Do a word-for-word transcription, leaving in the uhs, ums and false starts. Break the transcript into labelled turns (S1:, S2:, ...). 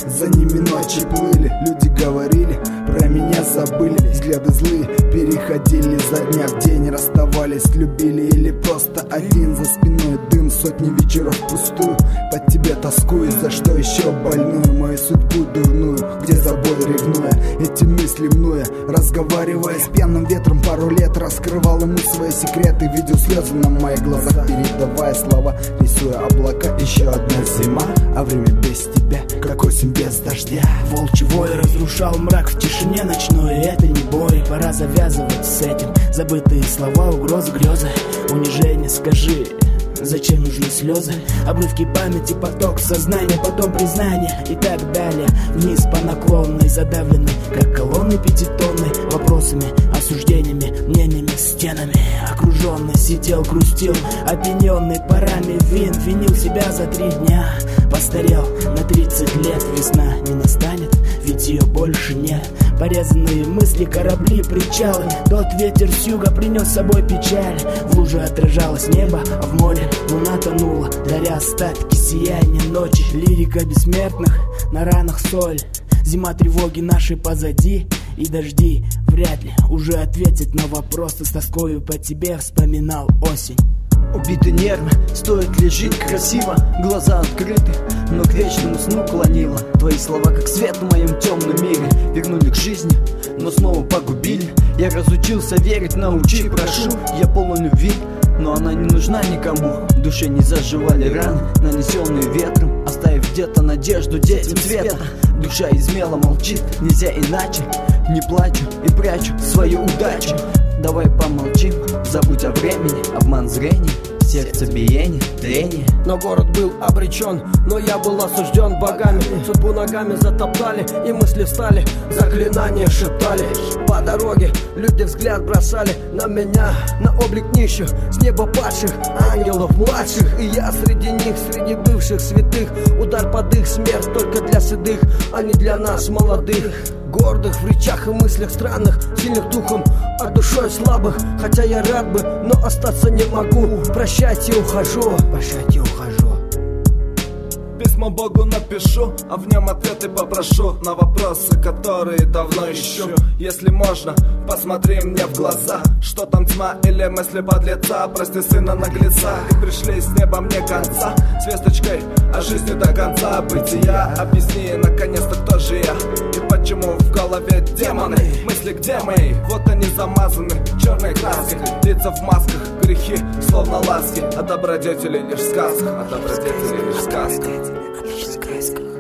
S1: За ними ночи плыли, люди говорили, про меня забыли. Взгляды злые переходили за дня в день, расставались, любили или просто один. За спиной дым, сотни вечеров пустую, под тебя тоскую, за что еще больную мою судьбу дурную, где за боль ревнуя, эти мысли мнуя, разговаривая с пьяным ветром пару лет, раскрывал ему свои секреты, видел слезы на моих глазах, передавая слова, рисуя облака. Еще одна зима, а время без тебя, как осень без дождя.
S2: Волчий вой разрушал мрак в тишине ночной. Это не бой, пора завязывать с этим. Забытые слова, угрозы, грезы, унижение, скажи, зачем нужны слезы? Обрывки памяти, поток сознания, потом признание и так далее. Вниз по наклонной, задавленной, как колонны пятитонной, вопросами, осуждениями, мнениями, стенами. Окруженный, сидел, грустил, опьяненный парами вин, винил себя за три дня. Постарел на тридцать лет, весна не настанет, ведь ее больше нет. Порезанные мысли, корабли, причалы. Тот ветер с юга принес с собой печаль. В луже отражалось небо, а в море луна тонула, даря остатки сияния ночи. Лирика бессмертных, на ранах соль. Зима тревоги нашей позади, и дожди вряд ли уже ответят на вопросы. С тоскою по тебе вспоминал осень.
S3: Убиты нервы, стоит ли жить красиво? Глаза открыты, но к вечному сну клонило. Твои слова, как свет в моем темном мире, вернули к жизни, но снова погубили. Я разучился верить, научи, прошу. Я полон любви, но она не нужна никому. В душе не заживали раны, нанесенные ветром, оставив где-то надежду детям света. Душа измела, молчит, нельзя иначе. Не плачу и прячу свою удачу. Давай помолчим, забудь о времени, обман зрения, сердце биение, трение.
S4: Но город был обречен, но я был осужден богами. Судьбу ногами затоптали, и мысли встали, заклинания шептали. По дороге люди взгляд бросали на меня, на облик нищих, с неба падших, ангелов младших. И я среди них, среди бывших святых. Удар под их смерть только для седых, а не для нас молодых. Гордых в речах и мыслях странных, сильных духом, а душой слабых. Хотя я рад бы, но остаться не могу. Прощайте, ухожу, прощайте, ухожу.
S5: Письмо Богу напишу, а в нем ответы попрошу на вопросы, которые давно ищу. Если можно, посмотри мне в глаза. Что там, тьма или мысли подлеца? Прости, сына наглеца, и пришли с неба мне конца, с весточкой о жизни до конца бытия. Объясни, наконец-то, кто же я и почему в голове демоны. Мысли где мои? Вот они замазаны черной краской, лица в масках, грехи словно ласки, а добродетели лишь в сказках, а добродетели лишь в сказках.